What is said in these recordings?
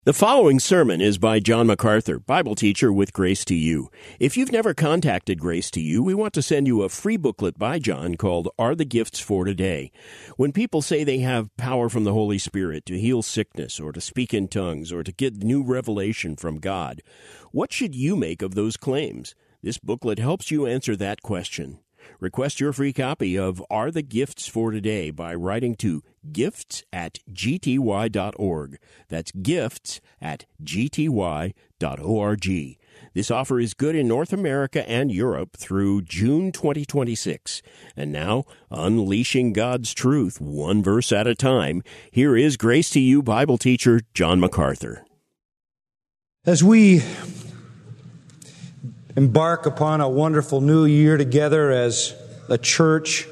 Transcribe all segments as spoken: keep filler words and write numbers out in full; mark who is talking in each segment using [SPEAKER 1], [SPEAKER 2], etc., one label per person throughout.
[SPEAKER 1] The following sermon is by John MacArthur, Bible teacher with Grace to You. If you've never contacted Grace to You, we want to send you a free booklet by John called Are the Gifts for Today? When people say they have power from the Holy Spirit to heal sickness or to speak in tongues or to get new revelation from God, what should you make of those claims? This booklet helps you answer that question. Request your free copy of Are the Gifts for Today by writing to gifts at g t y dot org. That's gifts at g t y dot org. This offer is good in North America and Europe through June twenty twenty-six. And now, unleashing God's truth one verse at a time, here is Grace to You Bible teacher John MacArthur.
[SPEAKER 2] As we embark upon a wonderful new year together as a church,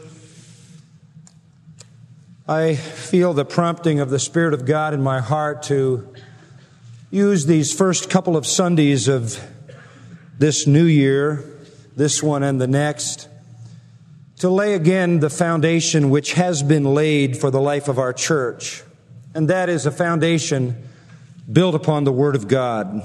[SPEAKER 2] I feel the prompting of the Spirit of God in my heart to use these first couple of Sundays of this new year, this one and the next, to lay again the foundation which has been laid for the life of our church. And that is a foundation built upon the Word of God.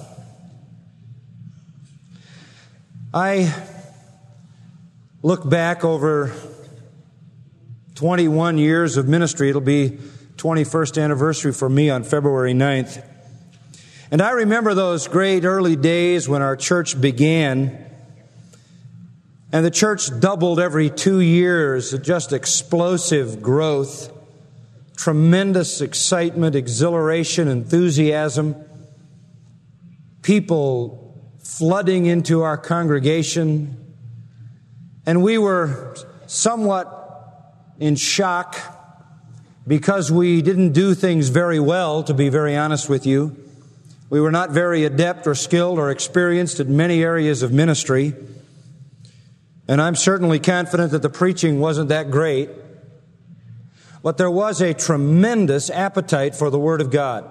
[SPEAKER 2] I look back over twenty-one years of ministry. It'll be twenty-first anniversary for me on February ninth. And I remember those great early days when our church began. And the church doubled every two years, just explosive growth, tremendous excitement, exhilaration, enthusiasm, people flooding into our congregation. And we were somewhat in shock because we didn't do things very well, to be very honest with you. We were not very adept or skilled or experienced in many areas of ministry. And I'm certainly confident that the preaching wasn't that great. But there was a tremendous appetite for the Word of God.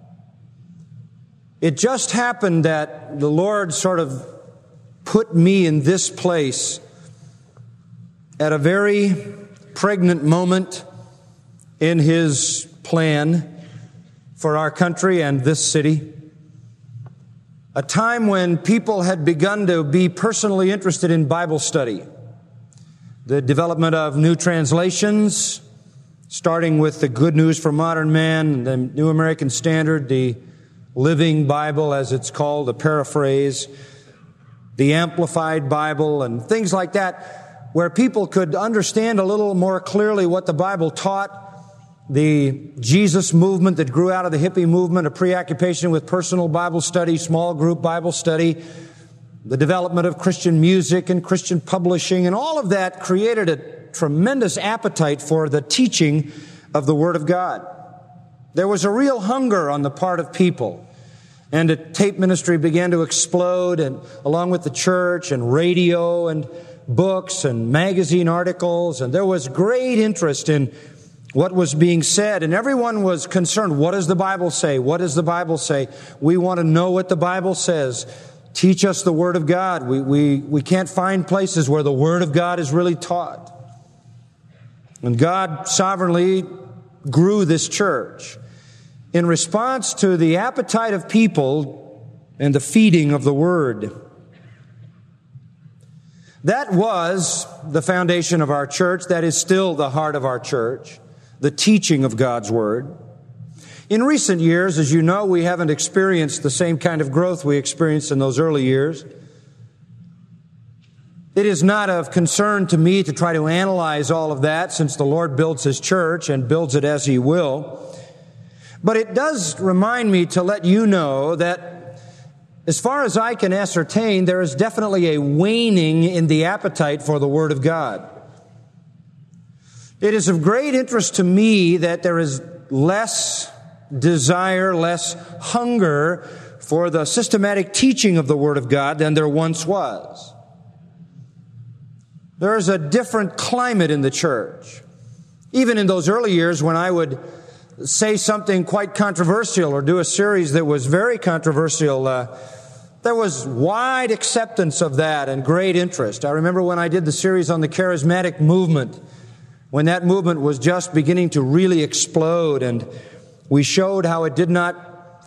[SPEAKER 2] It just happened that the Lord sort of put me in this place at a very pregnant moment in His plan for our country and this city. A time when people had begun to be personally interested in Bible study. The development of new translations, starting with the Good News for Modern Man, the New American Standard, the Living Bible, as it's called, the paraphrase, the Amplified Bible, and things like that, where people could understand a little more clearly what the Bible taught. The Jesus movement that grew out of the hippie movement, a preoccupation with personal Bible study, small group Bible study, the development of Christian music and Christian publishing, and all of that created a tremendous appetite for the teaching of the Word of God. There was a real hunger on the part of people. And the tape ministry began to explode, and along with the church and radio and books and magazine articles. And there was great interest in what was being said. And everyone was concerned. What does the Bible say? What does the Bible say? We want to know what the Bible says. Teach us the Word of God. We, we, we can't find places where the Word of God is really taught. And God sovereignly grew this church in response to the appetite of people and the feeding of the Word. That was the foundation of our church. That is still the heart of our church, the teaching of God's Word. In recent years, as you know, we haven't experienced the same kind of growth we experienced in those early years. It is not of concern to me to try to analyze all of that, since the Lord builds His church and builds it as He will. But it does remind me to let you know that, as far as I can ascertain, there is definitely a waning in the appetite for the Word of God. It is of great interest to me that there is less desire, less hunger for the systematic teaching of the Word of God than there once was. There is a different climate in the church. Even in those early years when I would say something quite controversial or do a series that was very controversial, uh, there was wide acceptance of that and great interest. I remember when I did the series on the charismatic movement, when that movement was just beginning to really explode, and we showed how it did not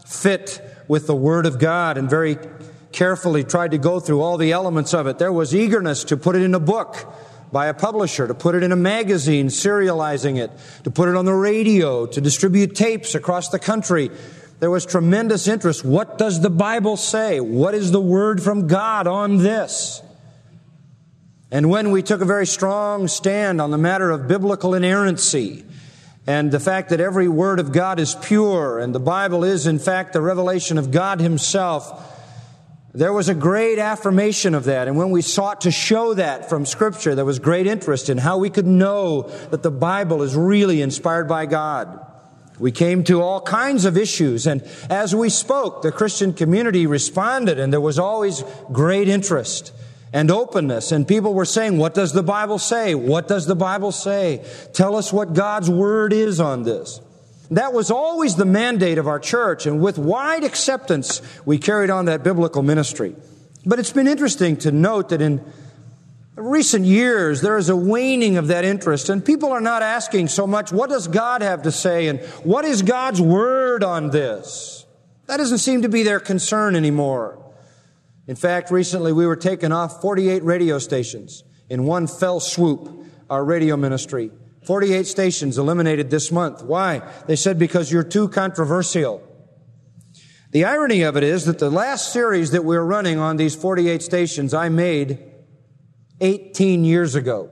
[SPEAKER 2] fit with the Word of God and very carefully tried to go through all the elements of it. There was eagerness to put it in a book by a publisher, to put it in a magazine, serializing it, to put it on the radio, to distribute tapes across the country. There was tremendous interest. What does the Bible say? What is the Word from God on this? And when we took a very strong stand on the matter of biblical inerrancy and the fact that every word of God is pure and the Bible is, in fact, the revelation of God Himself, there was a great affirmation of that. And when we sought to show that from Scripture, there was great interest in how we could know that the Bible is really inspired by God. We came to all kinds of issues, and as we spoke, the Christian community responded, and there was always great interest and openness, and people were saying, what does the Bible say? What does the Bible say? Tell us what God's Word is on this. That was always the mandate of our church, and with wide acceptance, we carried on that biblical ministry. But it's been interesting to note that in recent years, there is a waning of that interest, and people are not asking so much, what does God have to say, and what is God's Word on this? That doesn't seem to be their concern anymore. In fact, recently we were taken off forty-eight radio stations in one fell swoop, our radio ministry. forty-eight stations eliminated this month. Why? They said because you're too controversial. The irony of it is that the last series that we're running on these forty-eight stations I made eighteen years ago.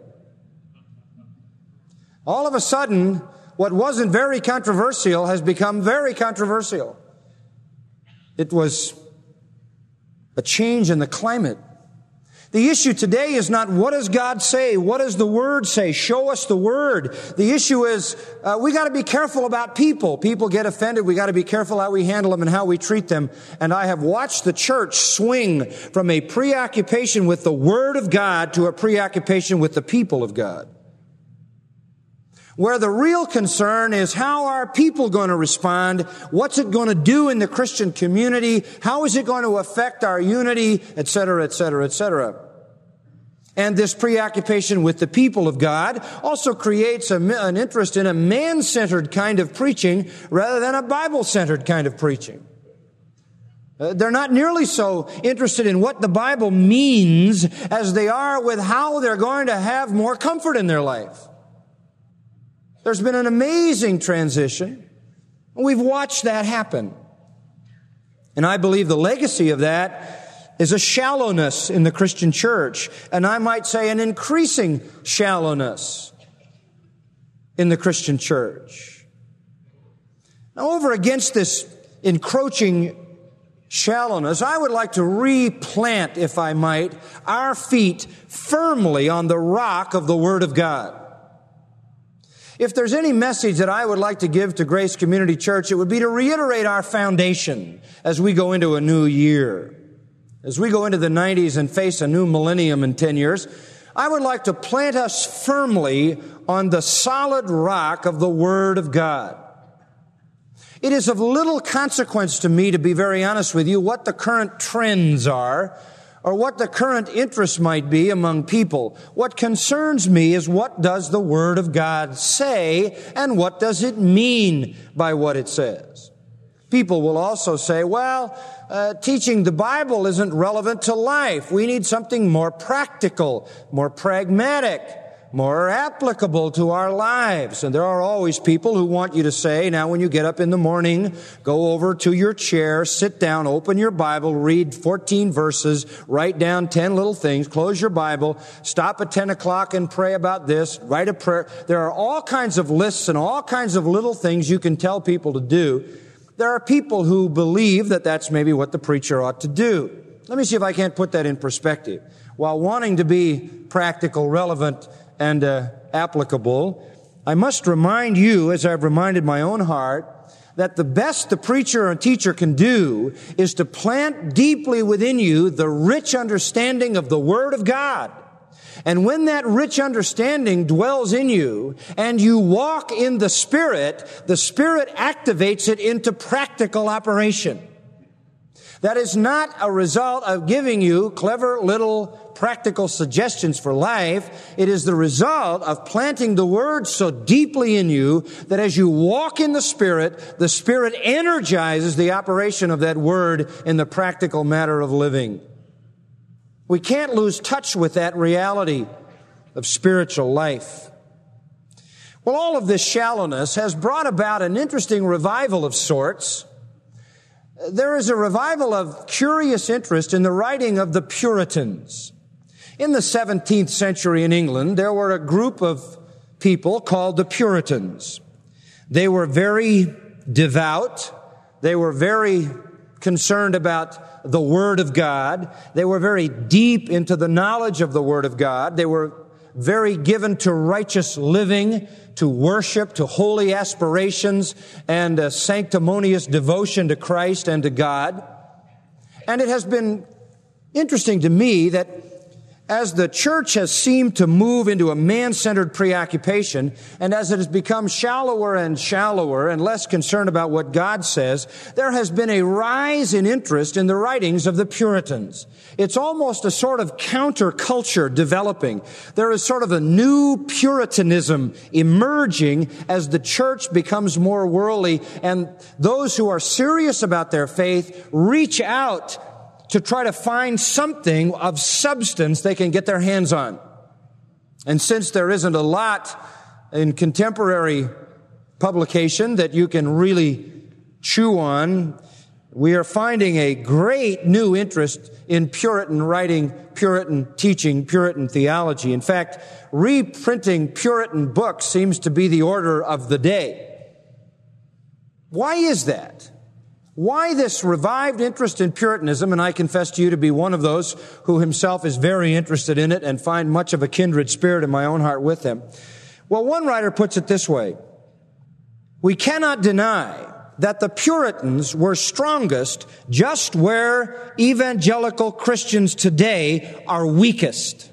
[SPEAKER 2] All of a sudden, what wasn't very controversial has become very controversial. It was a change in the climate. The issue today is not what does God say? What does the Word say? Show us the Word. The issue is uh, we got to be careful about people. People get offended. We got to be careful how we handle them and how we treat them. And I have watched the church swing from a preoccupation with the Word of God to a preoccupation with the people of God. Where the real concern is how are people going to respond? What's it going to do in the Christian community? How is it going to affect our unity, et cetera, et cetera, et cetera? And this preoccupation with the people of God also creates a, an interest in a man-centered kind of preaching rather than a Bible-centered kind of preaching. Uh, they're not nearly so interested in what the Bible means as they are with how they're going to have more comfort in their life. There's been an amazing transition. We've watched that happen. And I believe the legacy of that is a shallowness in the Christian church. And I might say an increasing shallowness in the Christian church. Now, over against this encroaching shallowness, I would like to replant, if I might, our feet firmly on the rock of the Word of God. If there's any message that I would like to give to Grace Community Church, it would be to reiterate our foundation as we go into a new year. As we go into the nineties and face a new millennium in ten years, I would like to plant us firmly on the solid rock of the Word of God. It is of little consequence to me, to be very honest with you, what the current trends are, or what the current interest might be among people. What concerns me is what does the Word of God say, and what does it mean by what it says? People will also say, well, uh, teaching the Bible isn't relevant to life. We need something more practical, more pragmatic, more applicable to our lives. And there are always people who want you to say, now when you get up in the morning, go over to your chair, sit down, open your Bible, read fourteen verses, write down ten little things, close your Bible, stop at ten o'clock and pray about this, write a prayer. There are all kinds of lists and all kinds of little things you can tell people to do. There are people who believe that that's maybe what the preacher ought to do. Let me see if I can't put that in perspective. While wanting to be practical, relevant, and uh, applicable, I must remind you, as I've reminded my own heart, that the best the preacher or teacher can do is to plant deeply within you the rich understanding of the Word of God. And when that rich understanding dwells in you and you walk in the Spirit, the Spirit activates it into practical operation. That is not a result of giving you clever little practical suggestions for life. It is the result of planting the Word so deeply in you that as you walk in the Spirit, the Spirit energizes the operation of that Word in the practical matter of living. We can't lose touch with that reality of spiritual life. Well, all of this shallowness has brought about an interesting revival of sorts. There is a revival of curious interest in the writing of the Puritans. In the seventeenth century in England, there were a group of people called the Puritans. They were very devout. They were very concerned about the Word of God. They were very deep into the knowledge of the Word of God. They were very given to righteous living, to worship, to holy aspirations, and a sanctimonious devotion to Christ and to God. And it has been interesting to me that as the church has seemed to move into a man-centered preoccupation, and as it has become shallower and shallower and less concerned about what God says, there has been a rise in interest in the writings of the Puritans. It's almost a sort of counterculture developing. There is sort of a new Puritanism emerging as the church becomes more worldly, and those who are serious about their faith reach out to try to find something of substance they can get their hands on. And since there isn't a lot in contemporary publication that you can really chew on, we are finding a great new interest in Puritan writing, Puritan teaching, Puritan theology. In fact, reprinting Puritan books seems to be the order of the day. Why is that? Why this revived interest in Puritanism? And I confess to you to be one of those who himself is very interested in it and find much of a kindred spirit in my own heart with them. Well, one writer puts it this way: we cannot deny that the Puritans were strongest just where evangelical Christians today are weakest.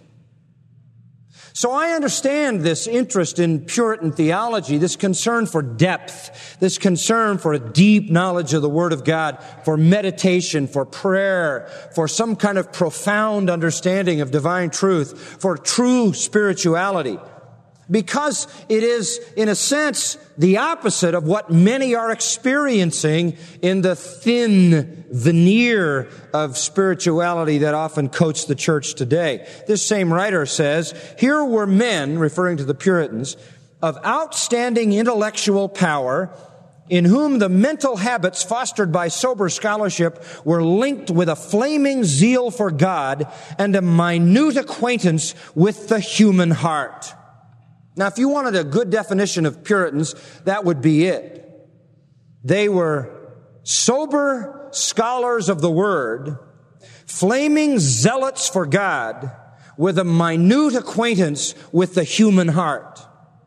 [SPEAKER 2] So I understand this interest in Puritan theology, this concern for depth, this concern for a deep knowledge of the Word of God, for meditation, for prayer, for some kind of profound understanding of divine truth, for true spirituality. Because it is, in a sense, the opposite of what many are experiencing in the thin veneer of spirituality that often coats the church today. This same writer says, here were men, referring to the Puritans, of outstanding intellectual power, in whom the mental habits fostered by sober scholarship were linked with a flaming zeal for God and a minute acquaintance with the human heart. Now, if you wanted a good definition of Puritans, that would be it. They were sober scholars of the Word, flaming zealots for God, with a minute acquaintance with the human heart.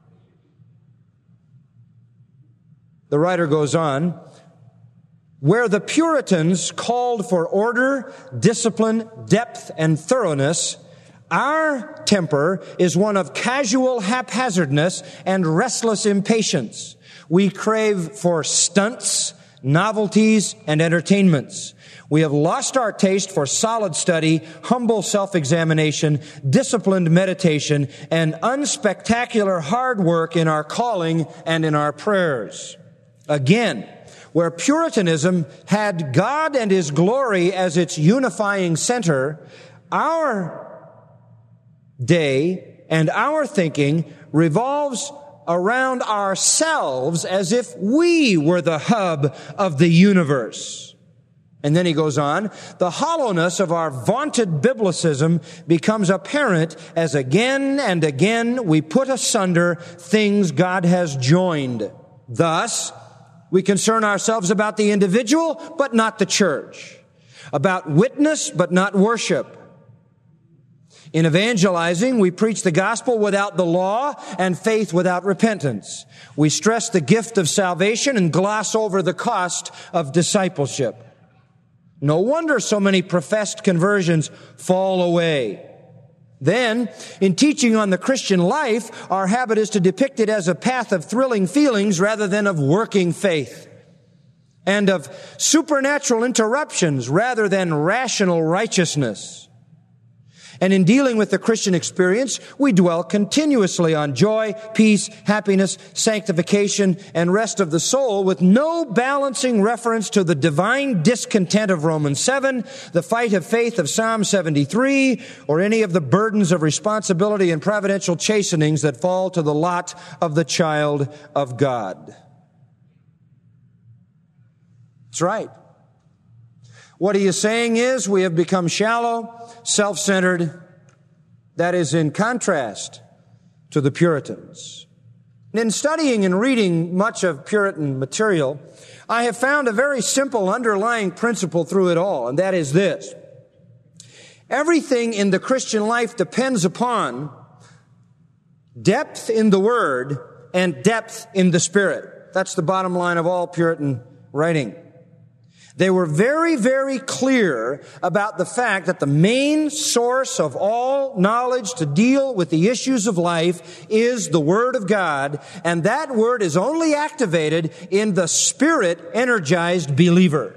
[SPEAKER 2] The writer goes on, where the Puritans called for order, discipline, depth, and thoroughness, our temper is one of casual haphazardness and restless impatience. We crave for stunts, novelties, and entertainments. We have lost our taste for solid study, humble self-examination, disciplined meditation, and unspectacular hard work in our calling and in our prayers. Again, where Puritanism had God and His glory as its unifying center, our day and our thinking revolves around ourselves as if we were the hub of the universe. And then he goes on, the hollowness of our vaunted biblicism becomes apparent as again and again we put asunder things God has joined. Thus, we concern ourselves about the individual, but not the church. About witness, but not worship. In evangelizing, we preach the gospel without the law and faith without repentance. We stress the gift of salvation and gloss over the cost of discipleship. No wonder so many professed conversions fall away. Then, in teaching on the Christian life, our habit is to depict it as a path of thrilling feelings rather than of working faith. and of supernatural interruptions rather than rational righteousness. And in dealing with the Christian experience, we dwell continuously on joy, peace, happiness, sanctification, and rest of the soul with no balancing reference to the divine discontent of Romans seven, the fight of faith of Psalm seventy-three, or any of the burdens of responsibility and providential chastenings that fall to the lot of the child of God. That's right. What he is saying is we have become shallow, self-centered. That is in contrast to the Puritans. In studying and reading much of Puritan material, I have found a very simple underlying principle through it all, and that is this. Everything in the Christian life depends upon depth in the Word and depth in the Spirit. That's the bottom line of all Puritan writing. They were very, very clear about the fact that the main source of all knowledge to deal with the issues of life is the Word of God, and that Word is only activated in the Spirit-energized believer.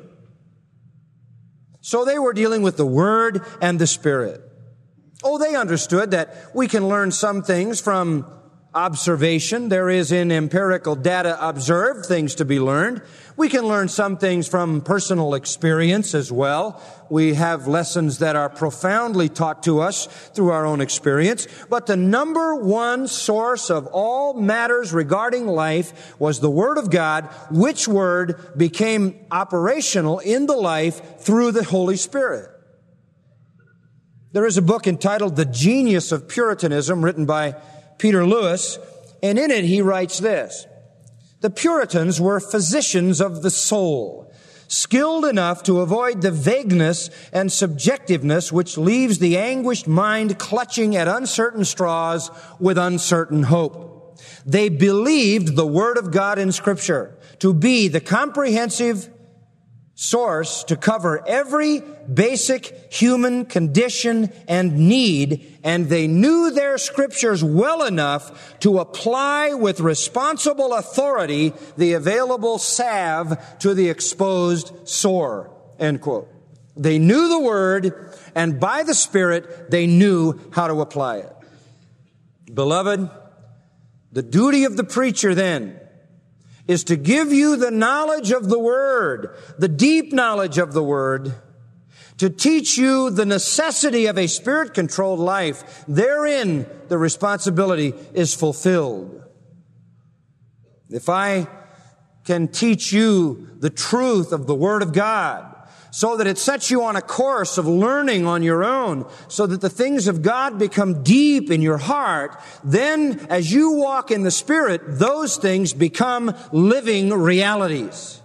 [SPEAKER 2] So they were dealing with the Word and the Spirit. Oh, they understood that we can learn some things from observation. There is in empirical data observed things to be learned. We can learn some things from personal experience as well. We have lessons that are profoundly taught to us through our own experience. But the number one source of all matters regarding life was the Word of God, which Word became operational in the life through the Holy Spirit. There is a book entitled The Genius of Puritanism, written by Peter Lewis, and in it he writes this: the Puritans were physicians of the soul, skilled enough to avoid the vagueness and subjectiveness which leaves the anguished mind clutching at uncertain straws with uncertain hope. They believed the Word of God in Scripture to be the comprehensive source to cover every basic human condition and need, and they knew their Scriptures well enough to apply with responsible authority the available salve to the exposed sore. End quote. They knew the Word, and by the Spirit, they knew how to apply it. Beloved, the duty of the preacher then is to give you the knowledge of the Word, the deep knowledge of the Word, to teach you the necessity of a Spirit-controlled life. Therein, the responsibility is fulfilled. If I can teach you the truth of the Word of God, so that it sets you on a course of learning on your own, so that the things of God become deep in your heart, then as you walk in the Spirit, those things become living realities.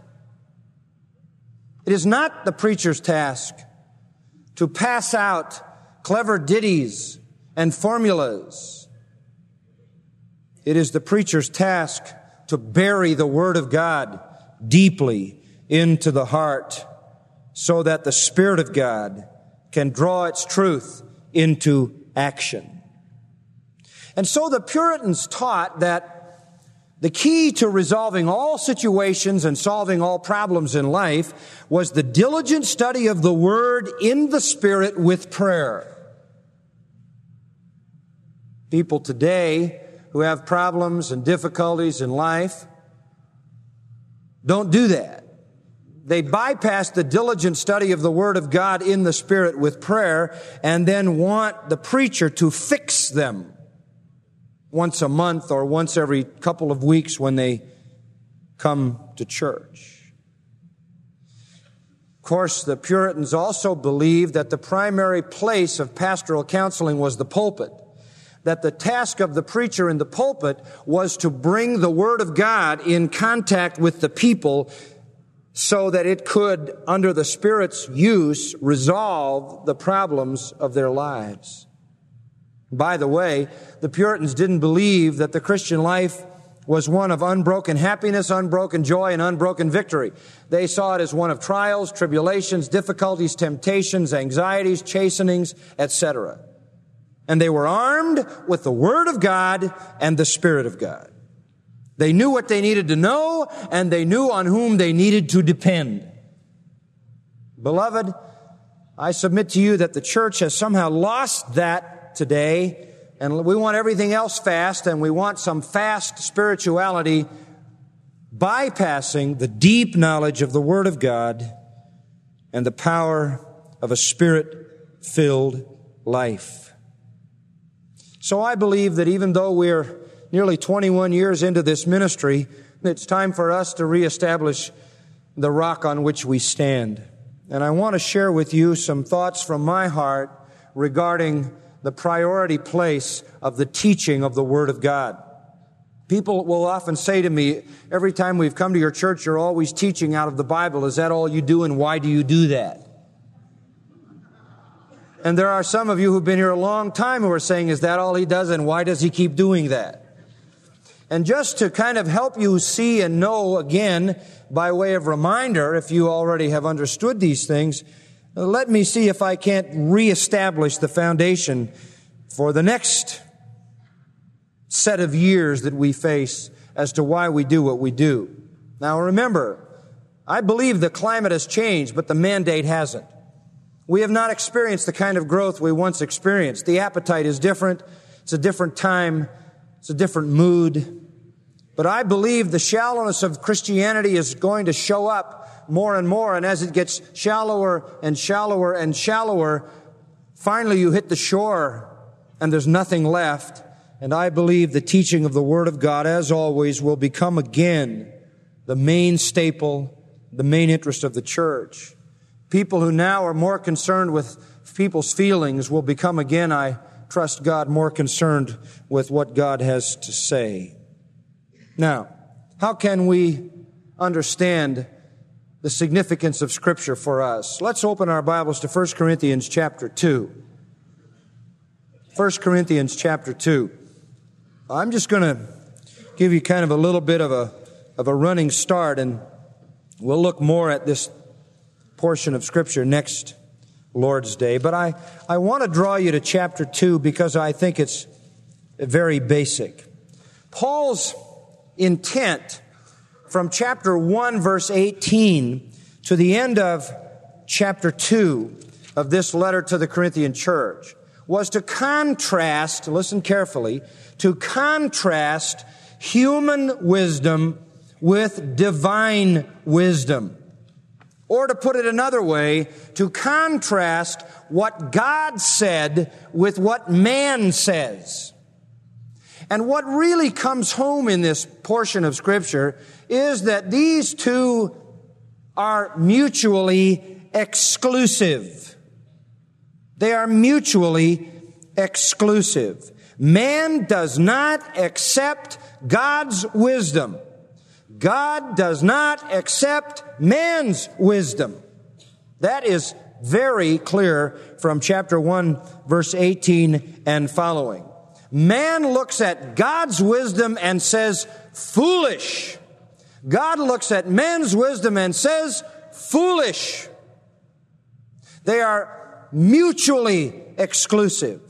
[SPEAKER 2] It is not the preacher's task to pass out clever ditties and formulas. It is the preacher's task to bury the Word of God deeply into the heart, so that the Spirit of God can draw its truth into action. And so the Puritans taught that the key to resolving all situations and solving all problems in life was the diligent study of the Word in the Spirit with prayer. People today who have problems and difficulties in life don't do that. They bypass the diligent study of the Word of God in the Spirit with prayer and then want the preacher to fix them once a month or once every couple of weeks when they come to church. Of course, the Puritans also believed that the primary place of pastoral counseling was the pulpit, that the task of the preacher in the pulpit was to bring the Word of God in contact with the people so that it could, under the Spirit's use, resolve the problems of their lives. By the way, the Puritans didn't believe that the Christian life was one of unbroken happiness, unbroken joy, and unbroken victory. They saw it as one of trials, tribulations, difficulties, temptations, anxieties, chastenings, et cetera. And they were armed with the Word of God and the Spirit of God. They knew what they needed to know, and they knew on whom they needed to depend. Beloved, I submit to you that the church has somehow lost that today, and we want everything else fast, and we want some fast spirituality, bypassing the deep knowledge of the Word of God and the power of a Spirit-filled life. So I believe that even though we're nearly twenty-one years into this ministry, it's time for us to reestablish the rock on which we stand. And I want to share with you some thoughts from my heart regarding the priority place of the teaching of the Word of God. People will often say to me, every time we've come to your church, you're always teaching out of the Bible. Is that all you do, and why do you do that? And there are some of you who've been here a long time who are saying, is that all he does, and why does he keep doing that? And just to kind of help you see and know again, by way of reminder, if you already have understood these things, let me see if I can't reestablish the foundation for the next set of years that we face as to why we do what we do. Now remember, I believe the climate has changed, but the mandate hasn't. We have not experienced the kind of growth we once experienced. The appetite is different. It's a different time. It's a different mood. But I believe the shallowness of Christianity is going to show up more and more. And as it gets shallower and shallower and shallower, finally you hit the shore and there's nothing left. And I believe the teaching of the Word of God, as always, will become again the main staple, the main interest of the church. People who now are more concerned with people's feelings will become again, I trust God, more concerned with what God has to say. Now, how can we understand the significance of Scripture for us? Let's open our Bibles to First Corinthians chapter two. First Corinthians chapter two. I'm just going to give you kind of a little bit of a of a running start, and we'll look more at this portion of Scripture next Lord's Day. But I, I want to draw you to chapter two because I think it's very basic. Paul's intent from chapter one, verse eighteen, to the end of chapter two of this letter to the Corinthian church was to contrast, listen carefully, to contrast human wisdom with divine wisdom. Or to put it another way, to contrast what God said with what man says. And what really comes home in this portion of Scripture is that these two are mutually exclusive. They are mutually exclusive. Man does not accept God's wisdom. God does not accept man's wisdom. That is very clear from chapter one, verse eighteen and following. Man looks at God's wisdom and says, foolish. God looks at man's wisdom and says, foolish. They are mutually exclusive.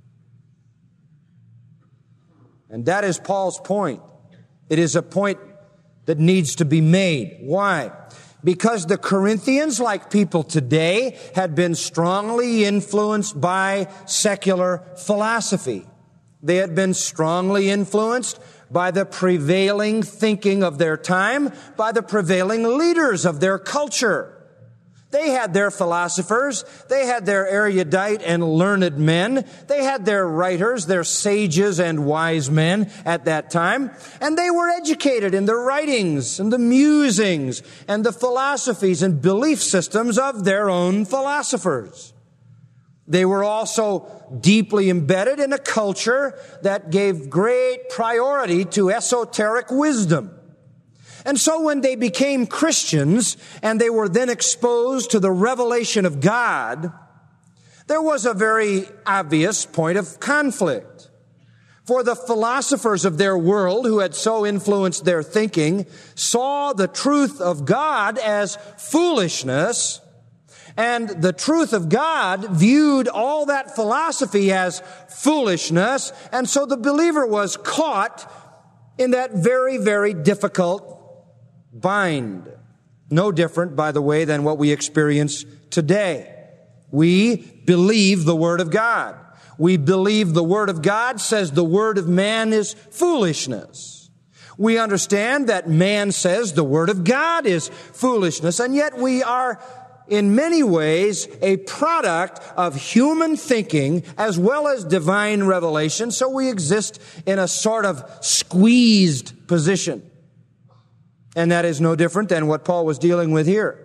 [SPEAKER 2] And that is Paul's point. It is a point that needs to be made. Why? Because the Corinthians, like people today, had been strongly influenced by secular philosophy. They had been strongly influenced by the prevailing thinking of their time, by the prevailing leaders of their culture. They had their philosophers, they had their erudite and learned men, they had their writers, their sages and wise men at that time, and they were educated in the writings and the musings and the philosophies and belief systems of their own philosophers. They were also deeply embedded in a culture that gave great priority to esoteric wisdom. And so when they became Christians and they were then exposed to the revelation of God, there was a very obvious point of conflict. For the philosophers of their world who had so influenced their thinking saw the truth of God as foolishness, and the truth of God viewed all that philosophy as foolishness, and so the believer was caught in that very, very difficult bind. No different, by the way, than what we experience today. We believe the Word of God. We believe the Word of God says the word of man is foolishness. We understand that man says the Word of God is foolishness, and yet we are in many ways a product of human thinking as well as divine revelation, so we exist in a sort of squeezed position. And that is no different than what Paul was dealing with here.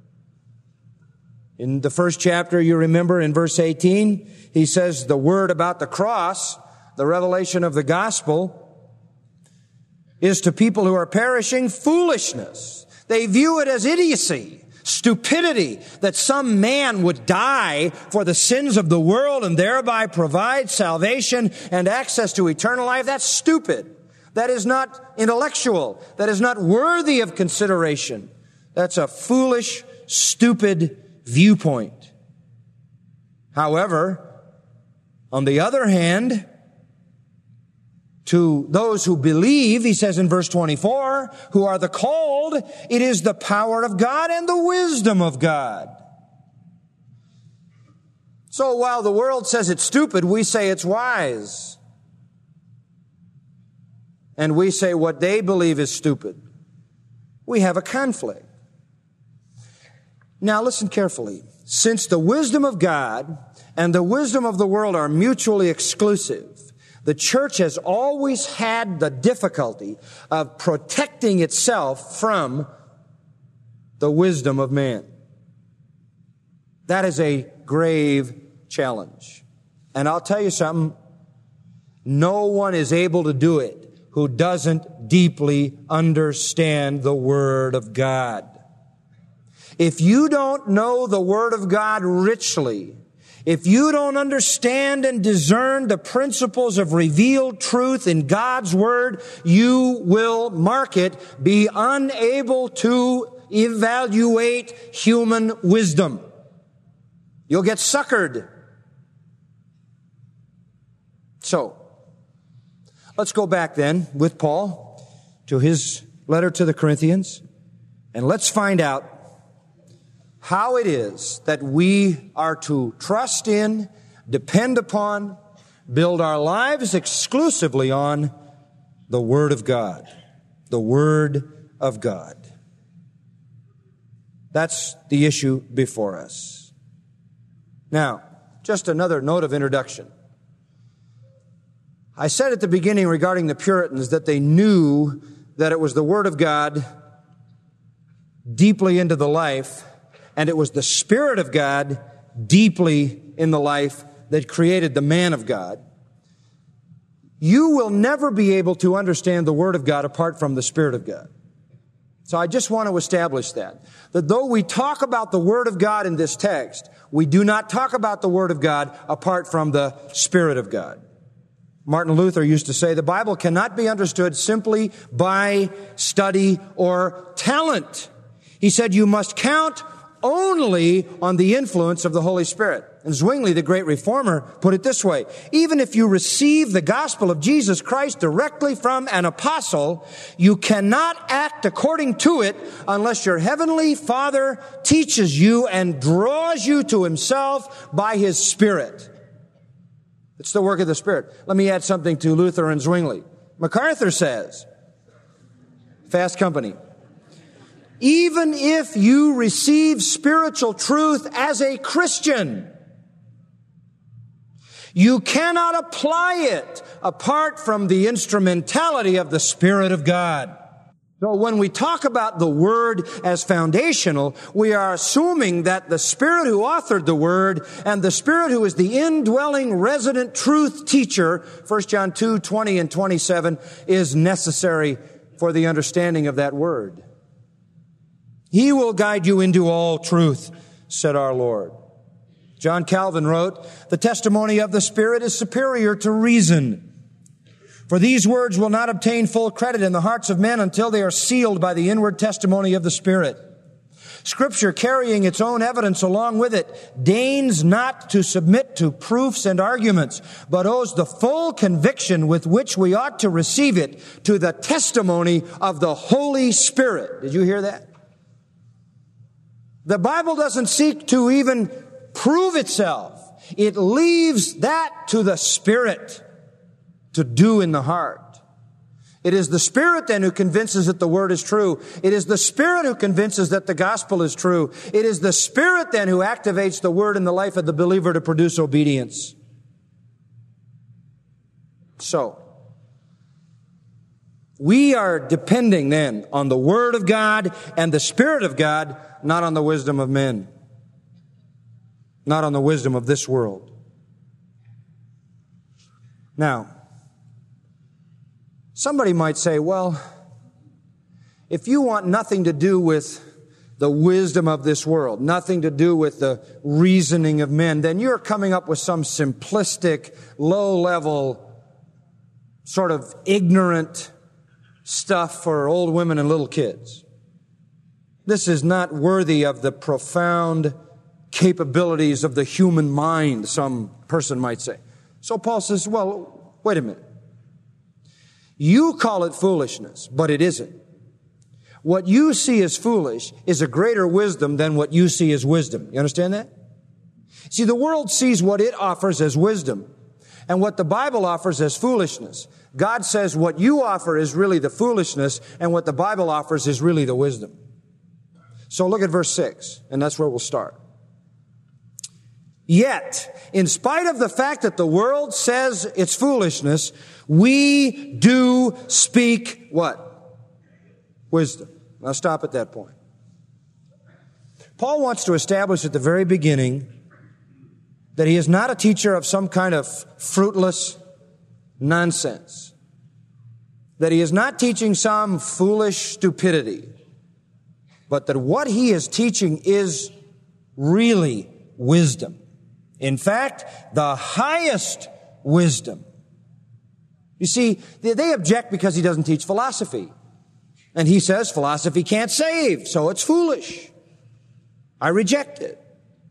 [SPEAKER 2] In the first chapter, you remember in verse eighteen, he says the word about the cross, the revelation of the gospel, is to people who are perishing foolishness. They view it as idiocy, stupidity, that some man would die for the sins of the world and thereby provide salvation and access to eternal life. That's stupid. That is not intellectual. That is not worthy of consideration. That's a foolish, stupid viewpoint. However, on the other hand, to those who believe, he says in verse twenty-four, who are the called, it is the power of God and the wisdom of God. So while the world says it's stupid, we say it's wise. And we say what they believe is stupid. We have a conflict. Now listen carefully. Since the wisdom of God and the wisdom of the world are mutually exclusive, the church has always had the difficulty of protecting itself from the wisdom of man. That is a grave challenge. And I'll tell you something, no one is able to do it who doesn't deeply understand the Word of God. If you don't know the Word of God richly, if you don't understand and discern the principles of revealed truth in God's Word, you will, mark it, be unable to evaluate human wisdom. You'll get suckered. So, let's go back then with Paul to his letter to the Corinthians, and let's find out how it is that we are to trust in, depend upon, build our lives exclusively on the Word of God. The Word of God. That's the issue before us. Now, just another note of introduction. I said at the beginning regarding the Puritans that they knew that it was the Word of God deeply into the life, and it was the Spirit of God deeply in the life that created the man of God. You will never be able to understand the Word of God apart from the Spirit of God. So I just want to establish that. That though we talk about the Word of God in this text, we do not talk about the Word of God apart from the Spirit of God. Martin Luther used to say the Bible cannot be understood simply by study or talent. He said you must count only on the influence of the Holy Spirit. And Zwingli, the great reformer, put it this way: even if you receive the gospel of Jesus Christ directly from an apostle, you cannot act according to it unless your heavenly Father teaches you and draws you to Himself by His Spirit. It's the work of the Spirit. Let me add something to Luther and Zwingli. MacArthur says, Fast Company, even if you receive spiritual truth as a Christian, you cannot apply it apart from the instrumentality of the Spirit of God. So when we talk about the Word as foundational, we are assuming that the Spirit who authored the Word and the Spirit who is the indwelling resident truth teacher, First John two, twenty and twenty-seven, is necessary for the understanding of that Word. He will guide you into all truth, said our Lord. John Calvin wrote, the testimony of the Spirit is superior to reason. For these words will not obtain full credit in the hearts of men until they are sealed by the inward testimony of the Spirit. Scripture, carrying its own evidence along with it, deigns not to submit to proofs and arguments, but owes the full conviction with which we ought to receive it to the testimony of the Holy Spirit. Did you hear that? The Bible doesn't seek to even prove itself. It leaves that to the Spirit to do in the heart. It is the Spirit then who convinces that the Word is true. It is the Spirit who convinces that the gospel is true. It is the Spirit then who activates the Word in the life of the believer to produce obedience. So, we are depending then on the Word of God and the Spirit of God, not on the wisdom of men, not on the wisdom of this world. Now, somebody might say, well, if you want nothing to do with the wisdom of this world, nothing to do with the reasoning of men, then you're coming up with some simplistic, low-level, sort of ignorant stuff for old women and little kids. This is not worthy of the profound capabilities of the human mind, some person might say. So Paul says, well, wait a minute. You call it foolishness, but it isn't. What you see as foolish is a greater wisdom than what you see as wisdom. You understand that? See, the world sees what it offers as wisdom and what the Bible offers as foolishness. God says what you offer is really the foolishness and what the Bible offers is really the wisdom. So look at verse six, and that's where we'll start. Yet, in spite of the fact that the world says it's foolishness, we do speak what? Wisdom. Now stop at that point. Paul wants to establish at the very beginning that he is not a teacher of some kind of fruitless nonsense. That he is not teaching some foolish stupidity. But that what he is teaching is really wisdom. In fact, the highest wisdom. You see, they object because he doesn't teach philosophy. And he says philosophy can't save, so it's foolish. I reject it.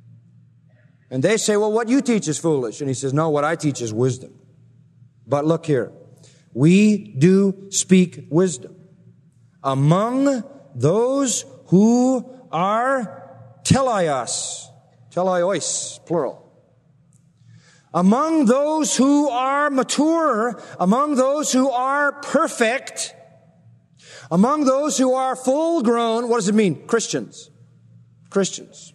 [SPEAKER 2] And they say, well, what you teach is foolish. And he says, no, what I teach is wisdom. But look here. We do speak wisdom among those who are teleios. Teleios, plural. Among those who are mature, among those who are perfect, among those who are full grown, what does it mean? Christians. Christians.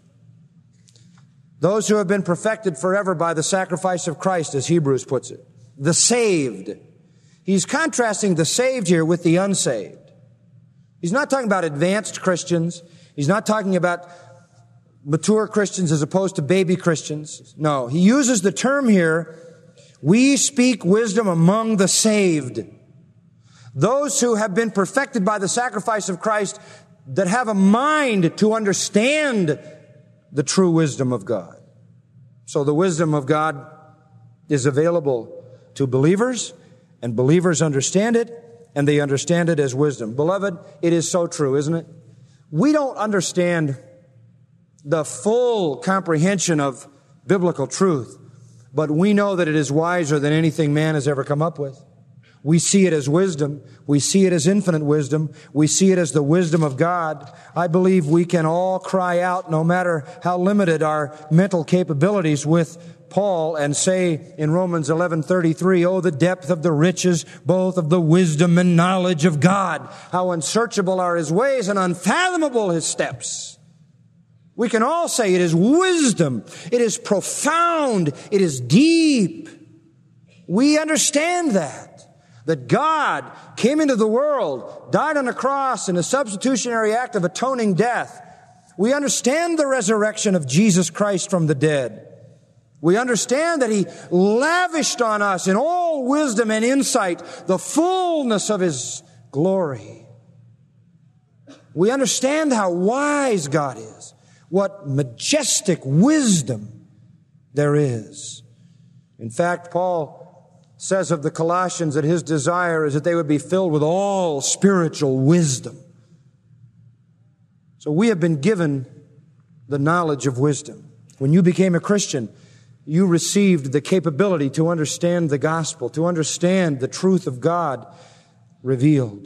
[SPEAKER 2] Those who have been perfected forever by the sacrifice of Christ, as Hebrews puts it. The saved. He's contrasting the saved here with the unsaved. He's not talking about advanced Christians. He's not talking about mature Christians as opposed to baby Christians. No, he uses the term here, we speak wisdom among the saved. Those who have been perfected by the sacrifice of Christ, that have a mind to understand the true wisdom of God. So the wisdom of God is available to believers, and believers understand it, and they understand it as wisdom. Beloved, it is so true, isn't it? We don't understand the full comprehension of biblical truth, but we know that it is wiser than anything man has ever come up with. We see it as wisdom. We see it as infinite wisdom. We see it as the wisdom of God. I believe we can all cry out, no matter how limited our mental capabilities, with Paul and say in Romans eleven thirty-three, oh, the depth of the riches, both of the wisdom and knowledge of God. How unsearchable are His ways and unfathomable His steps. We can all say it is wisdom. It is profound. It is deep. We understand that. That God came into the world, died on a cross in a substitutionary act of atoning death. We understand the resurrection of Jesus Christ from the dead. We understand that He lavished on us in all wisdom and insight the fullness of His glory. We understand how wise God is. What majestic wisdom there is. In fact, Paul says of the Colossians that his desire is that they would be filled with all spiritual wisdom. So we have been given the knowledge of wisdom. When you became a Christian, you received the capability to understand the gospel, to understand the truth of God revealed.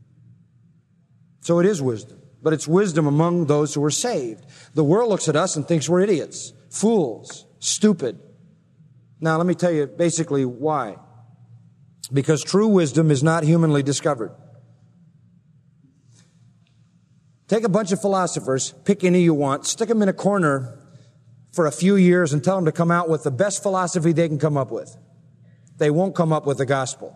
[SPEAKER 2] So it is wisdom, but it's wisdom among those who are saved. The world looks at us and thinks we're idiots, fools, stupid. Now, let me tell you basically why. Because true wisdom is not humanly discovered. Take a bunch of philosophers, pick any you want, stick them in a corner for a few years and tell them to come out with the best philosophy they can come up with. They won't come up with the gospel.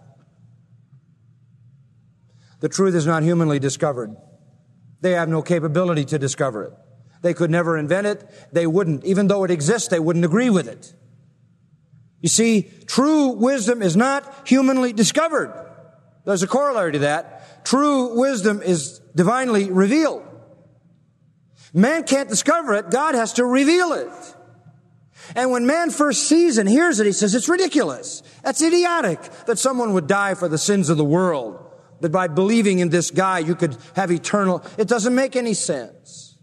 [SPEAKER 2] The truth is not humanly discovered. They have no capability to discover it. They could never invent it. They wouldn't. Even though it exists, they wouldn't agree with it. You see, true wisdom is not humanly discovered. There's a corollary to that. True wisdom is divinely revealed. Man can't discover it. God has to reveal it. And when man first sees and hears it, he says, it's ridiculous. That's idiotic that someone would die for the sins of the world. That by believing in this guy, you could have eternal. It doesn't make any sense.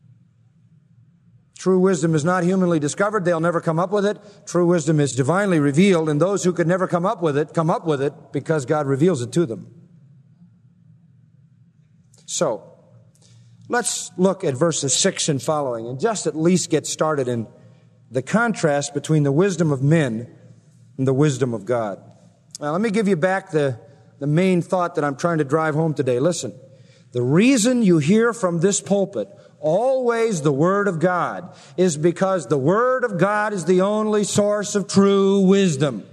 [SPEAKER 2] True wisdom is not humanly discovered. They'll never come up with it. True wisdom is divinely revealed, and those who could never come up with it, come up with it because God reveals it to them. So, let's look at verses six and following and just at least get started in the contrast between the wisdom of men and the wisdom of God. Now, let me give you back the, the main thought that I'm trying to drive home today. Listen, the reason you hear from this pulpit always the Word of God is because the Word of God is the only source of true wisdom.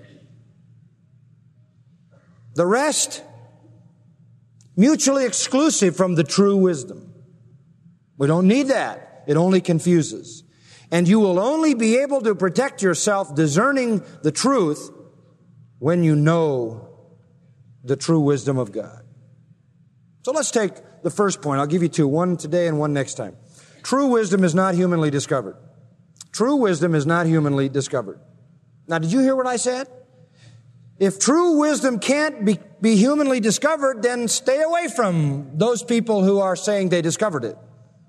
[SPEAKER 2] The rest, mutually exclusive from the true wisdom. We don't need that. It only confuses. And you will only be able to protect yourself discerning the truth when you know the true wisdom of God. So let's take the first point. I'll give you two, one today and one next time. True wisdom is not humanly discovered. True wisdom is not humanly discovered. Now, did you hear what I said? If true wisdom can't be, be humanly discovered, then stay away from those people who are saying they discovered it.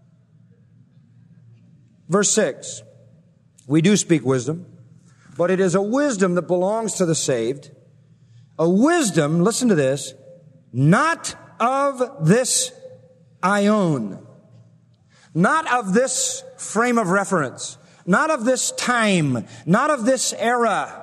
[SPEAKER 2] Verse six, we do speak wisdom, but it is a wisdom that belongs to the saved. A wisdom, listen to this, not of this aion, not of this frame of reference, not of this time, not of this era.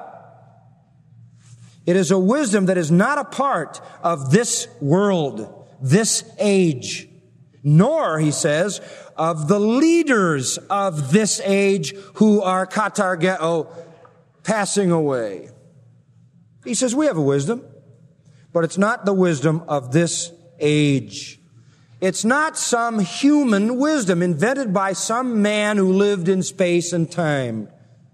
[SPEAKER 2] It is a wisdom that is not a part of this world, this age, nor, he says, of the leaders of this age who are katargeo, passing away. He says, we have a wisdom, but it's not the wisdom of this age. It's not some human wisdom invented by some man who lived in space and time.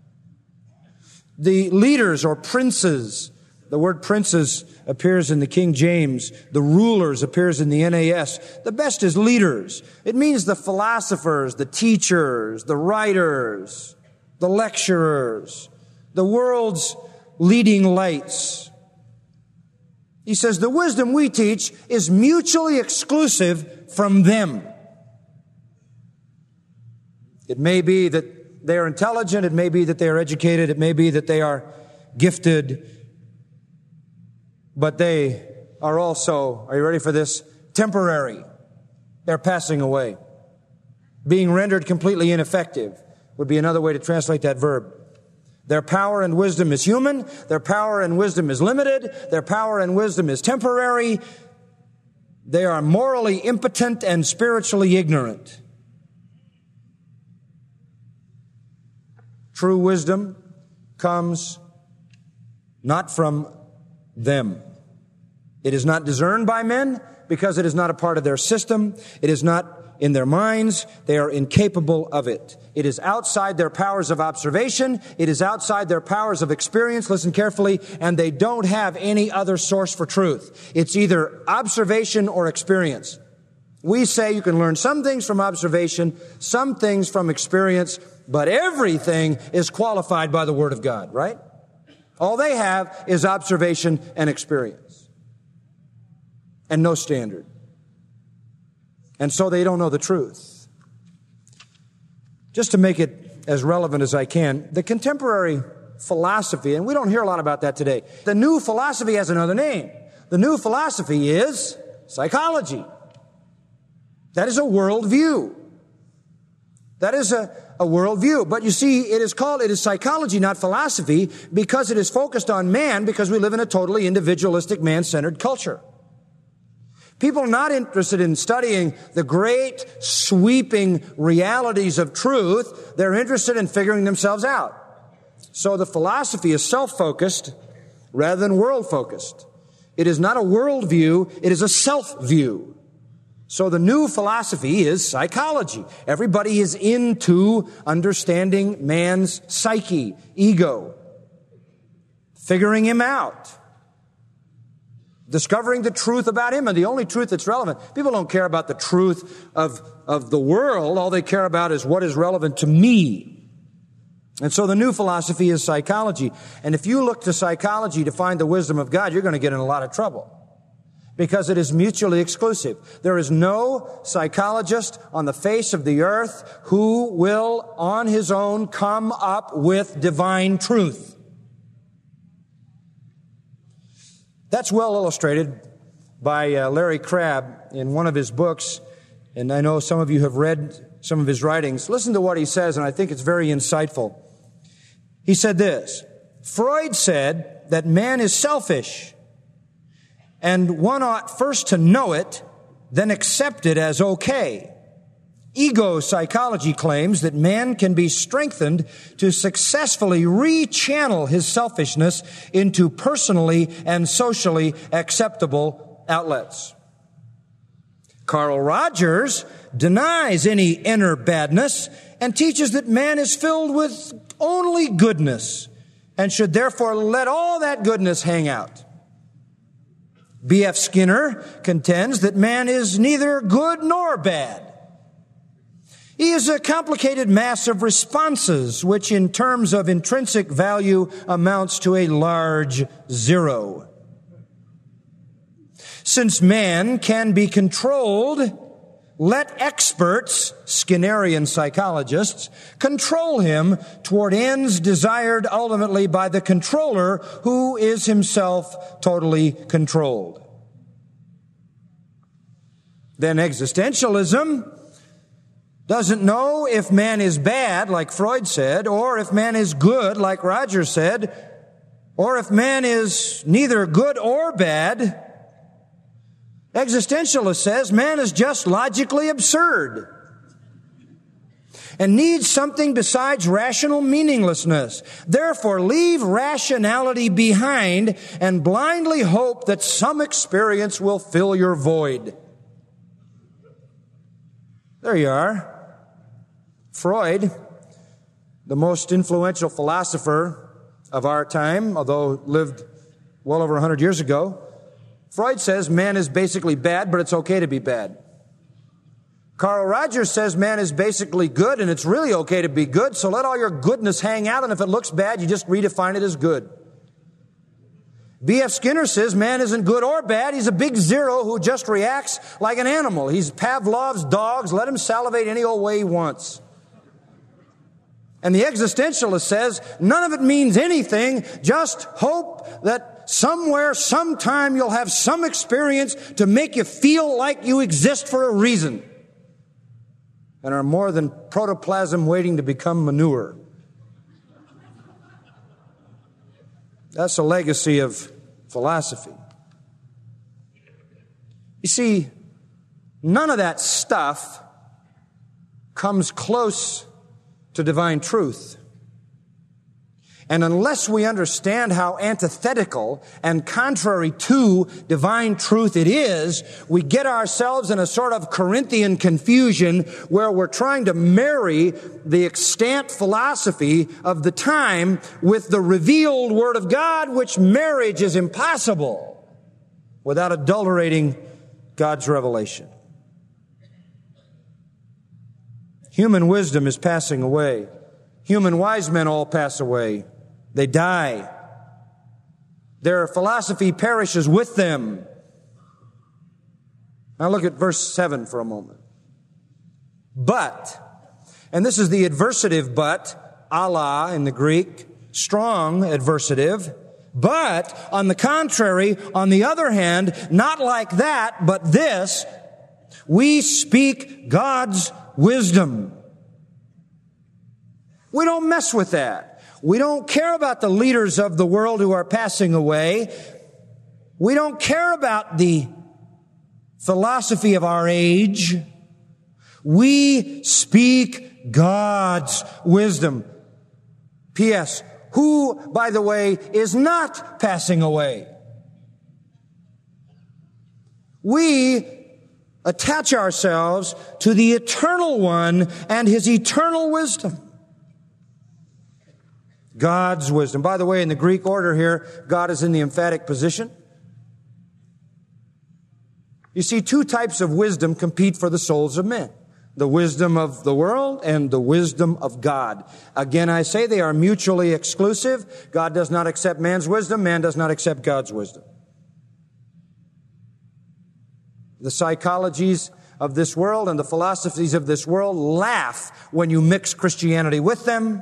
[SPEAKER 2] The leaders or princes, the word princes appears in the King James. The rulers appears in the N A S. The best is leaders. It means the philosophers, the teachers, the writers, the lecturers, the world's leading lights. He says the wisdom we teach is mutually exclusive from them. It may be that they are intelligent. It may be that they are educated. It may be that they are gifted. But they are also, are you ready for this? Temporary. They're passing away. Being rendered completely ineffective would be another way to translate that verb. Their power and wisdom is human. Their power and wisdom is limited. Their power and wisdom is temporary. They are morally impotent and spiritually ignorant. True wisdom comes not from them. It is not discerned by men because it is not a part of their system. It is not in their minds. They are incapable of it. It is outside their powers of observation. It is outside their powers of experience. Listen carefully. And they don't have any other source for truth. It's either observation or experience. We say you can learn some things from observation, some things from experience, but everything is qualified by the Word of God, right? All they have is observation and experience. And no standard. And so they don't know the truth. just to make it as relevant as I can, the contemporary philosophy, and we don't hear a lot about that today. The new philosophy has another name. The new philosophy is psychology. That is a worldview. That is a, a worldview. But you see, it is called, it is psychology, not philosophy, because it is focused on man, because we live in a totally individualistic, man-centered culture. People are not interested in studying the great, sweeping realities of truth. They're interested in figuring themselves out. So the philosophy is self-focused rather than world-focused. It is not a worldview, it is a self-view. So the new philosophy is psychology. Everybody is into understanding man's psyche, ego, figuring him out, discovering the truth about him, and the only truth that's relevant. People don't care about the truth of, of the world. All they care about is what is relevant to me. And so the new philosophy is psychology. And if you look to psychology to find the wisdom of God, you're going to get in a lot of trouble, because it is mutually exclusive. There is no psychologist on the face of the earth who will, on his own, come up with divine truth. That's well illustrated by uh, Larry Crabb in one of his books, and I know some of you have read some of his writings. Listen to what he says, and I think it's very insightful. He said this: Freud said that man is selfish, and one ought first to know it, then accept it as okay. Ego psychology claims that man can be strengthened to successfully rechannel his selfishness into personally and socially acceptable outlets. Carl Rogers denies any inner badness and teaches that man is filled with only goodness and should therefore let all that goodness hang out. B F Skinner contends that man is neither good nor bad. He is a complicated mass of responses, which in terms of intrinsic value amounts to a large zero. Since man can be controlled, let experts, Skinnerian psychologists, control him toward ends desired ultimately by the controller, who is himself totally controlled. Then existentialism doesn't know if man is bad, like Freud said, or if man is good, like Rogers said, or if man is neither good or bad. Existentialist says man is just logically absurd and needs something besides rational meaninglessness. Therefore, leave rationality behind and blindly hope that some experience will fill your void. There you are. Freud, the most influential philosopher of our time, although lived well over one hundred years ago, Freud says man is basically bad, but it's okay to be bad. Carl Rogers says man is basically good, and it's really okay to be good, so let all your goodness hang out, and if it looks bad, you just redefine it as good. B F Skinner says man isn't good or bad, he's a big zero who just reacts like an animal. He's Pavlov's dogs, let him salivate any old way he wants. And the existentialist says none of it means anything, just hope that somewhere, sometime you'll have some experience to make you feel like you exist for a reason and are more than protoplasm waiting to become manure. That's a legacy of philosophy. You see, none of that stuff comes close to divine truth. And unless we understand how antithetical and contrary to divine truth it is, we get ourselves in a sort of Corinthian confusion where we're trying to marry the extant philosophy of the time with the revealed Word of God, which marriage is impossible without adulterating God's revelation. Human wisdom is passing away. Human wise men all pass away. They die. Their philosophy perishes with them. Now look at verse seven for a moment. But And this is the adversative but, Allah in the Greek, strong adversative. But, on the contrary, on the other hand, not like that, but this, we speak God's wisdom. We don't mess with that. We don't care about the leaders of the world who are passing away. We don't care about the philosophy of our age. We speak God's wisdom. P S Who, by the way, is not passing away. We attach ourselves to the eternal one and his eternal wisdom. God's wisdom. By the way, in the Greek order here, God is in the emphatic position. You see, two types of wisdom compete for the souls of men. The wisdom of the world and the wisdom of God. Again, I say they are mutually exclusive. God does not accept man's wisdom. Man does not accept God's wisdom. The psychologies of this world and the philosophies of this world laugh when you mix Christianity with them.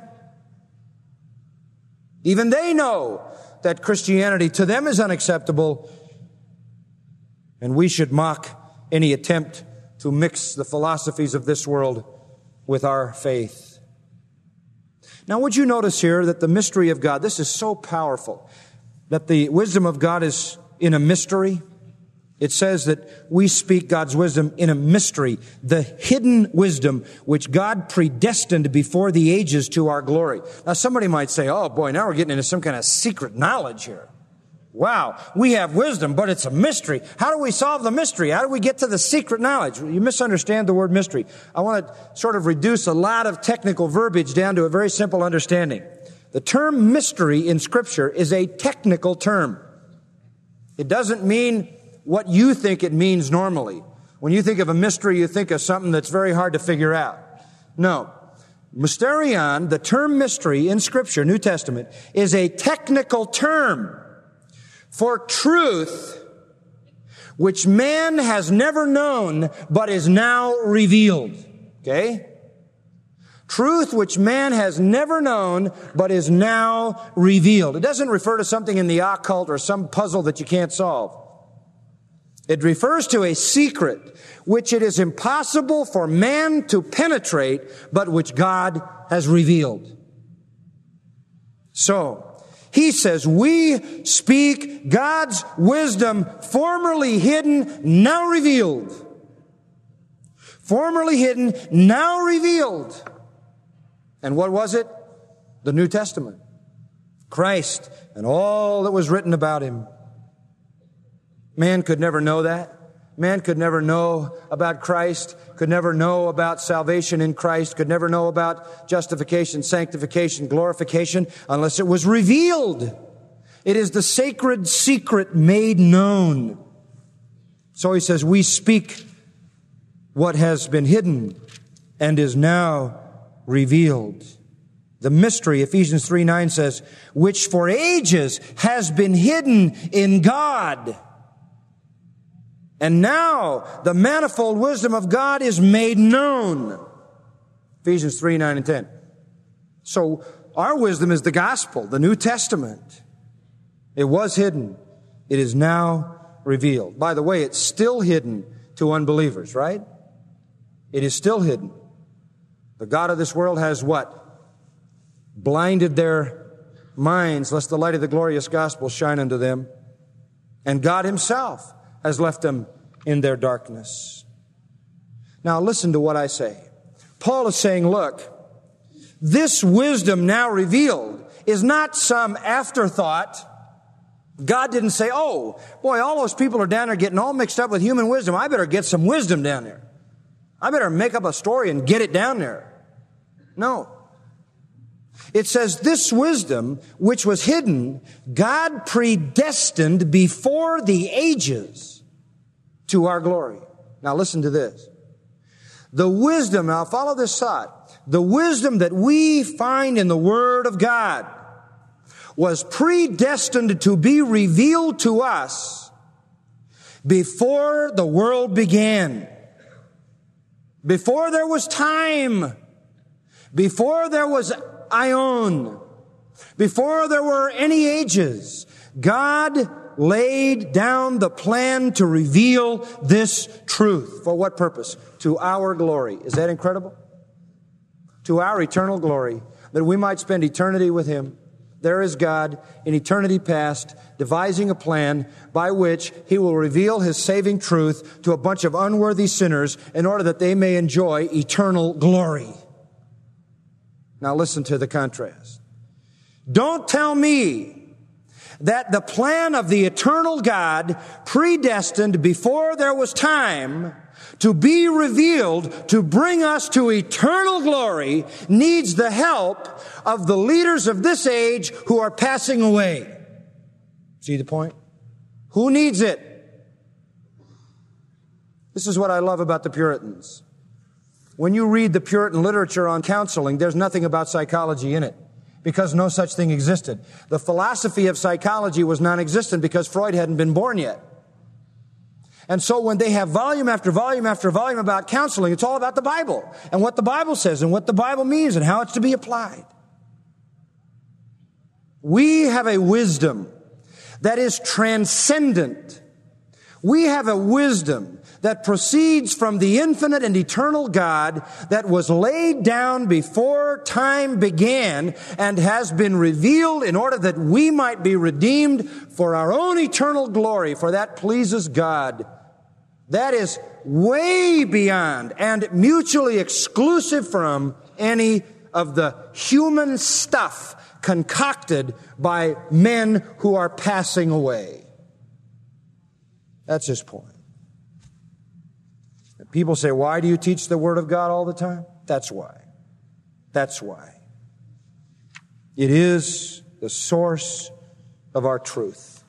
[SPEAKER 2] Even they know that Christianity to them is unacceptable, and we should mock any attempt to mix the philosophies of this world with our faith. Now, would you notice here that the mystery of God, this is so powerful, that the wisdom of God is in a mystery. It says that we speak God's wisdom in a mystery, the hidden wisdom which God predestined before the ages to our glory. Now, somebody might say, oh boy, now we're getting into some kind of secret knowledge here. Wow, we have wisdom, but it's a mystery. How do we solve the mystery? How do we get to the secret knowledge? You misunderstand the word mystery. I want to sort of reduce a lot of technical verbiage down to a very simple understanding. The term mystery in Scripture is a technical term. It doesn't mean what you think it means normally. When you think of a mystery, you think of something that's very hard to figure out. No. Mysterion, the term mystery in Scripture, New Testament, is a technical term for truth which man has never known but is now revealed. Okay? Truth which man has never known but is now revealed. It doesn't refer to something in the occult or some puzzle that you can't solve. It refers to a secret which it is impossible for man to penetrate, but which God has revealed. So, he says, we speak God's wisdom formerly hidden, now revealed. Formerly hidden, now revealed. And what was it? The New Testament. Christ and all that was written about him. Man could never know that. Man could never know about Christ, could never know about salvation in Christ, could never know about justification, sanctification, glorification, unless it was revealed. It is the sacred secret made known. So he says, we speak what has been hidden and is now revealed. The mystery, Ephesians three nine says, which for ages has been hidden in God. And now the manifold wisdom of God is made known. Ephesians three nine and ten. So our wisdom is the gospel, the New Testament. It was hidden. It is now revealed. By the way, it's still hidden to unbelievers, right? It is still hidden. The God of this world has what? Blinded their minds, lest the light of the glorious gospel shine unto them. And God himself has left them in their darkness. Now listen to what I say. Paul is saying, look, this wisdom now revealed is not some afterthought. God didn't say, oh, boy, all those people are down there getting all mixed up with human wisdom. I better get some wisdom down there. I better make up a story and get it down there. No. It says this wisdom, which was hidden, God predestined before the ages to our glory. Now listen to this. The wisdom, now follow this thought. The wisdom that we find in the Word of God was predestined to be revealed to us before the world began. Before there was time. Before there was Ion, before there were any ages, God laid down the plan to reveal this truth. For what purpose? To our glory. Is that incredible? To our eternal glory, that we might spend eternity with Him. There is God in eternity past, devising a plan by which He will reveal His saving truth to a bunch of unworthy sinners in order that they may enjoy eternal glory. Now listen to the contrast. Don't tell me that the plan of the eternal God, predestined before there was time to be revealed, to bring us to eternal glory, needs the help of the leaders of this age who are passing away. See the point? Who needs it? This is what I love about the Puritans. When you read the Puritan literature on counseling, there's nothing about psychology in it, because no such thing existed. The philosophy of psychology was non-existent because Freud hadn't been born yet. And so when they have volume after volume after volume about counseling, it's all about the Bible and what the Bible says and what the Bible means and how it's to be applied. We have a wisdom that is transcendent. We have a wisdom that proceeds from the infinite and eternal God that was laid down before time began and has been revealed in order that we might be redeemed for our own eternal glory, for that pleases God. That is way beyond and mutually exclusive from any of the human stuff concocted by men who are passing away. That's his point. People say, why do you teach the Word of God all the time? That's why. That's why. It is the source of our truth.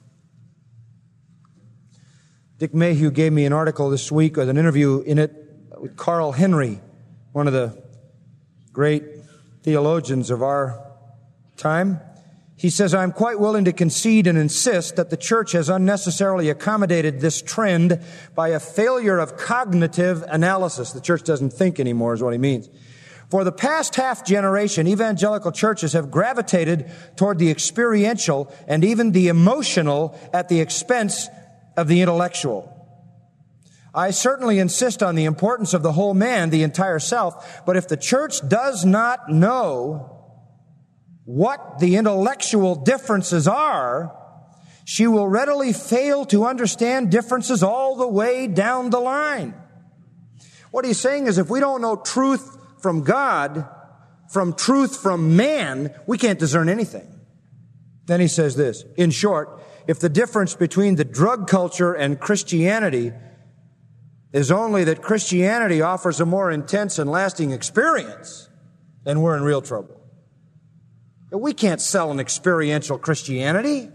[SPEAKER 2] Dick Mayhew gave me an article this week with an interview in it with Carl Henry, one of the great theologians of our time. He says, I'm quite willing to concede and insist that the church has unnecessarily accommodated this trend by a failure of cognitive analysis. The church doesn't think anymore is what he means. For the past half generation, evangelical churches have gravitated toward the experiential and even the emotional at the expense of the intellectual. I certainly insist on the importance of the whole man, the entire self, but if the church does not know what the intellectual differences are, she will readily fail to understand differences all the way down the line. What he's saying is if we don't know truth from God, from truth from man, we can't discern anything. Then he says this, in short, if the difference between the drug culture and Christianity is only that Christianity offers a more intense and lasting experience, then we're in real trouble. We can't sell an experiential Christianity.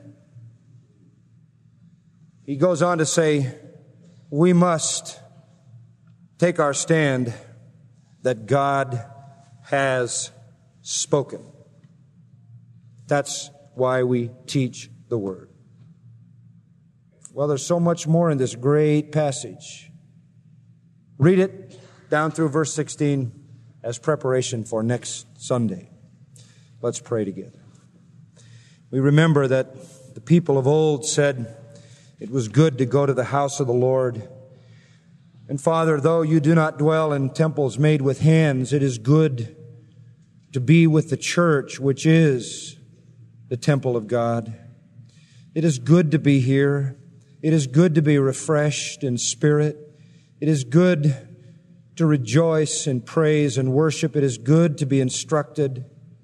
[SPEAKER 2] He goes on to say, we must take our stand that God has spoken. That's why we teach the Word. Well, there's so much more in this great passage. Read it down through verse sixteen as preparation for next Sunday. Let's pray together. We remember that the people of old said it was good to go to the house of the Lord. And Father, though you do not dwell in temples made with hands, it is good to be with the church, which is the temple of God. It is good to be here. It is good to be refreshed in spirit. It is good to rejoice in praise and worship. It is good to be instructed.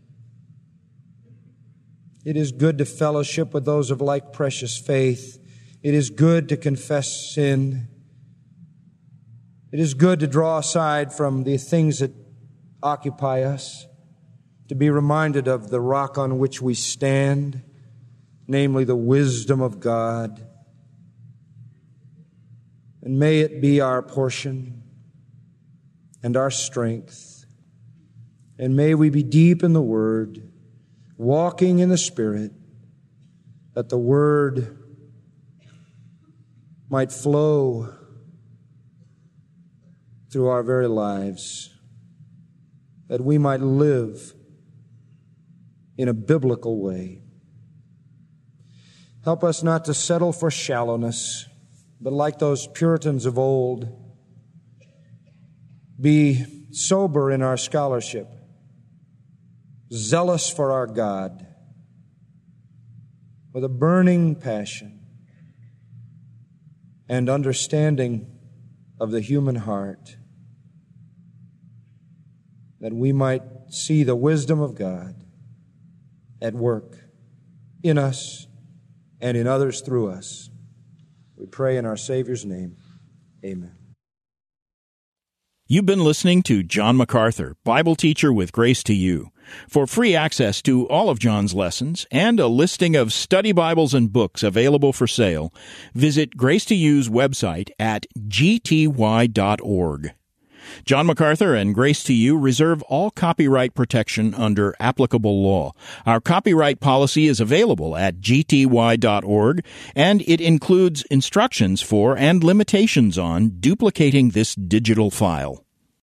[SPEAKER 2] It is good to fellowship with those of like precious faith. It is good to confess sin. It is good to draw aside from the things that occupy us, to be reminded of the rock on which we stand, namely the wisdom of God. And may it be our portion and our strength. And may we be deep in the Word, walking in the Spirit, that the Word might flow through our very lives, that we might live in a biblical way. Help us not to settle for shallowness, but like those Puritans of old, be sober in our scholarship, zealous for our God, with a burning passion and understanding of the human heart, that we might see the wisdom of God at work in us and in others through us. We pray in our Savior's name. Amen.
[SPEAKER 1] You've been listening to John MacArthur, Bible teacher with Grace to You. For free access to all of John's lessons and a listing of study Bibles and books available for sale, visit Grace to You's website at g t y dot org. John MacArthur and Grace to You reserve all copyright protection under applicable law. Our copyright policy is available at g t y dot org, and it includes instructions for and limitations on duplicating this digital file.